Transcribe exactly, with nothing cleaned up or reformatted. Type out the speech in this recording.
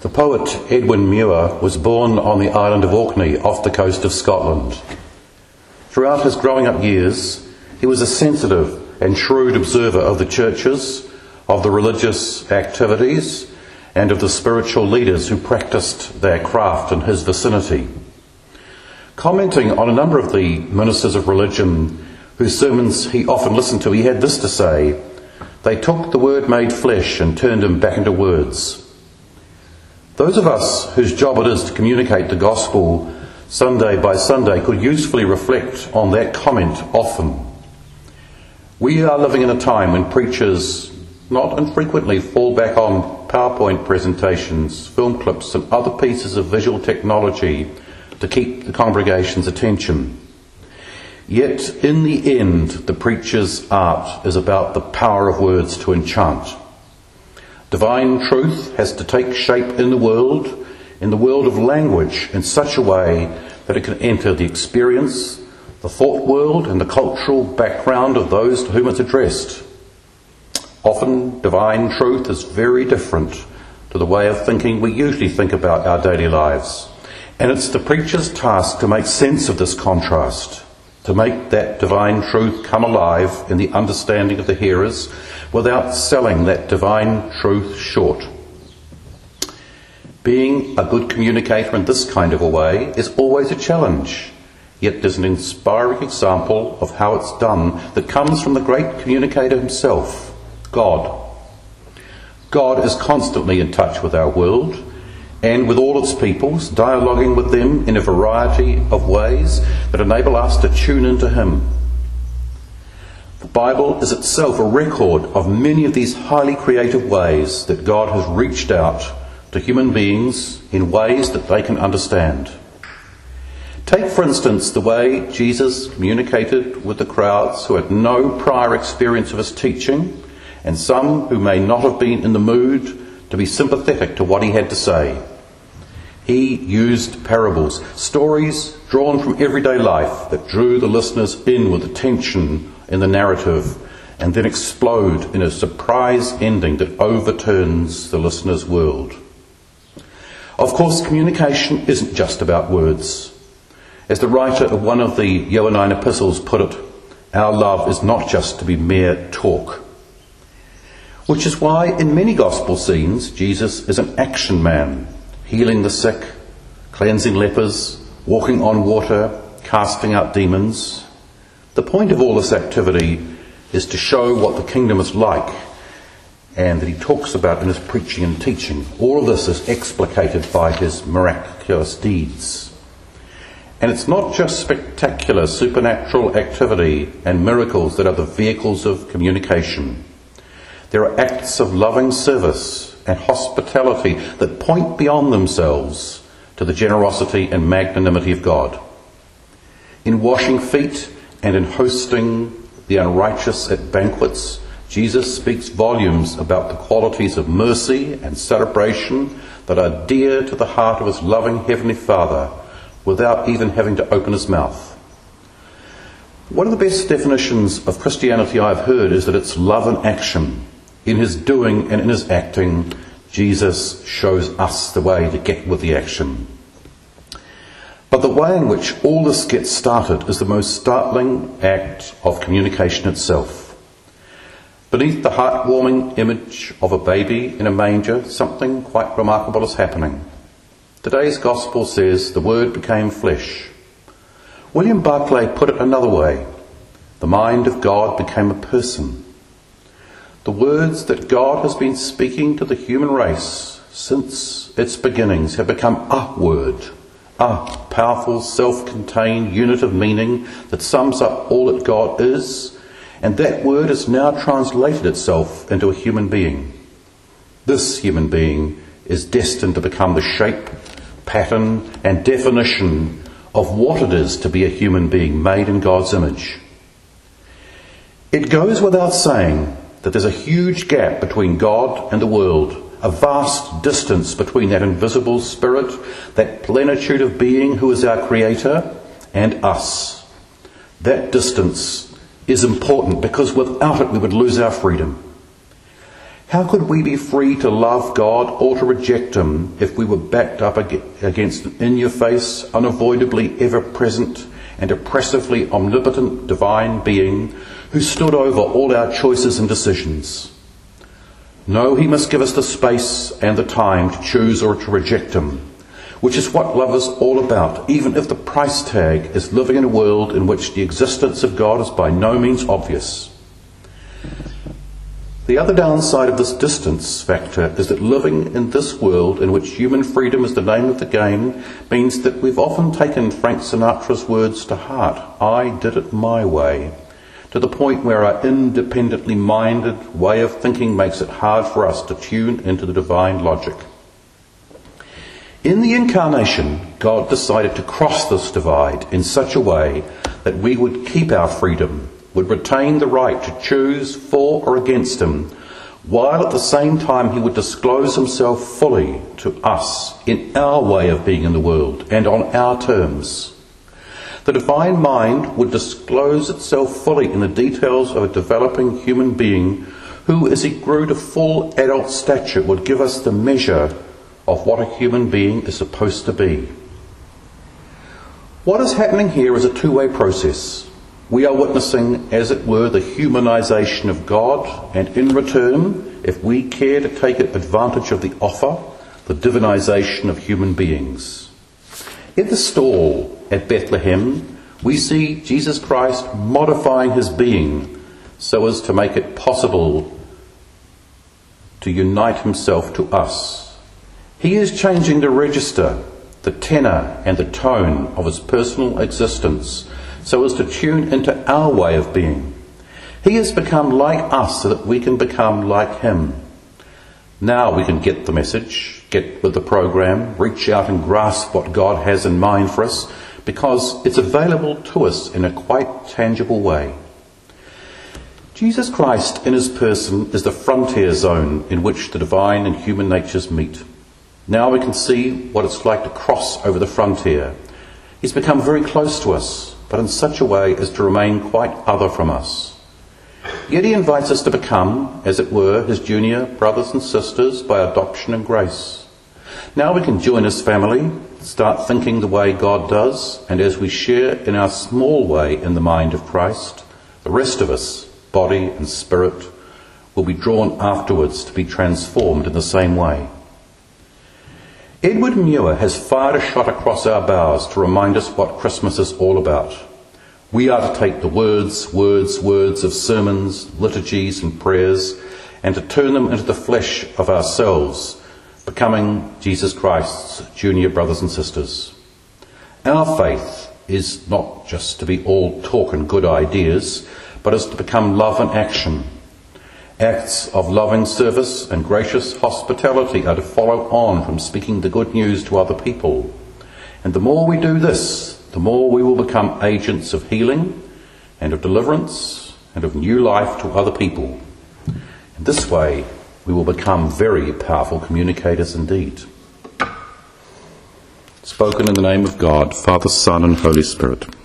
The poet Edwin Muir was born on the island of Orkney off the coast of Scotland. Throughout his growing up years, he was a sensitive and shrewd observer of the churches, of the religious activities, and of the spiritual leaders who practiced their craft in his vicinity. Commenting on a number of the ministers of religion whose sermons he often listened to, he had this to say: "They took the Word made flesh and turned him back into words." Those of us whose job it is to communicate the gospel Sunday by Sunday could usefully reflect on that comment often. We are living in a time when preachers not infrequently fall back on PowerPoint presentations, film clips and other pieces of visual technology to keep the congregation's attention. Yet in the end, the preacher's art is about the power of words to enchant. Divine truth has to take shape in the world, in the world of language, in such a way that it can enter the experience, the thought world and the cultural background of those to whom it's addressed. Often divine truth is very different to the way of thinking we usually think about our daily lives. And it's the preacher's task to make sense of this contrast, to make that divine truth come alive in the understanding of the hearers without selling that divine truth short. Being a good communicator in this kind of a way is always a challenge, yet there's an inspiring example of how it's done that comes from the great communicator himself, God. God is constantly in touch with our world and with all its peoples, dialoguing with them in a variety of ways that enable us to tune into him. The Bible is itself a record of many of these highly creative ways that God has reached out to human beings in ways that they can understand. Take, for instance, the way Jesus communicated with the crowds who had no prior experience of his teaching, and some who may not have been in the mood to be sympathetic to what he had to say. He used parables, stories drawn from everyday life that drew the listeners in with attention in the narrative and then explode in a surprise ending that overturns the listener's world. Of course, communication isn't just about words. As the writer of one of the Johannine epistles put it, our love is not just to be mere talk. Which is why in many gospel scenes Jesus is an action man, healing the sick, cleansing lepers, walking on water, casting out demons. The point of all this activity is to show what the kingdom is like and that he talks about in his preaching and teaching. All of this is explicated by his miraculous deeds. And it's not just spectacular supernatural activity and miracles that are the vehicles of communication. There are acts of loving service and hospitality that point beyond themselves to the generosity and magnanimity of God. In washing feet and in hosting the unrighteous at banquets, Jesus speaks volumes about the qualities of mercy and celebration that are dear to the heart of his loving Heavenly Father without even having to open his mouth. One of the best definitions of Christianity I've heard is that it's love in action. In his doing and in his acting, Jesus shows us the way to get with the action. But the way in which all this gets started is the most startling act of communication itself. Beneath the heartwarming image of a baby in a manger, something quite remarkable is happening. Today's gospel says the Word became flesh. William Barclay put it another way. The mind of God became a person. The words that God has been speaking to the human race since its beginnings have become a word, a powerful, self-contained unit of meaning that sums up all that God is, and that word has now translated itself into a human being. This human being is destined to become the shape, pattern, and definition of what it is to be a human being made in God's image. It goes without saying that there's a huge gap between God and the world, a vast distance between that invisible spirit, that plenitude of being who is our creator, and us. That distance is important because without it we would lose our freedom. How could we be free to love God or to reject him if we were backed up against an in-your-face, unavoidably ever-present and oppressively omnipotent divine being who stood over all our choices and decisions? No, he must give us the space and the time to choose or to reject him, which is what love is all about, even if the price tag is living in a world in which the existence of God is by no means obvious. The other downside of this distance factor is that living in this world in which human freedom is the name of the game means that we've often taken Frank Sinatra's words to heart, "I did it my way," to the point where our independently minded way of thinking makes it hard for us to tune into the divine logic. In the Incarnation, God decided to cross this divide in such a way that we would keep our freedom, would retain the right to choose for or against him, while at the same time he would disclose himself fully to us in our way of being in the world and on our terms. The divine mind would disclose itself fully in the details of a developing human being who, as he grew to full adult stature, would give us the measure of what a human being is supposed to be. What is happening here is a two-way process. We are witnessing, as it were, the humanization of God, and in return, if we care to take advantage of the offer, the divinization of human beings. In the stall at Bethlehem, we see Jesus Christ modifying his being so as to make it possible to unite himself to us. He is changing the register, the tenor and the tone of his personal existence so as to tune into our way of being. He has become like us so that we can become like him. Now we can get the message, get with the program, reach out and grasp what God has in mind for us, because it's available to us in a quite tangible way. Jesus Christ in his person is the frontier zone in which the divine and human natures meet. Now we can see what it's like to cross over the frontier. He's become very close to us, but in such a way as to remain quite other from us. Yet he invites us to become, as it were, his junior brothers and sisters by adoption and grace. Now we can join his family, start thinking the way God does, and as we share in our small way in the mind of Christ, the rest of us, body and spirit, will be drawn afterwards to be transformed in the same way. Edward Muir has fired a shot across our bows to remind us what Christmas is all about. We are to take the words, words, words of sermons, liturgies and prayers and to turn them into the flesh of ourselves, becoming Jesus Christ's junior brothers and sisters. Our faith is not just to be all talk and good ideas, but is to become love and action. Acts of loving service and gracious hospitality are to follow on from speaking the good news to other people. And the more we do this, the more we will become agents of healing and of deliverance and of new life to other people. In this way, we will become very powerful communicators indeed. Spoken in the name of God, Father, Son, and Holy Spirit.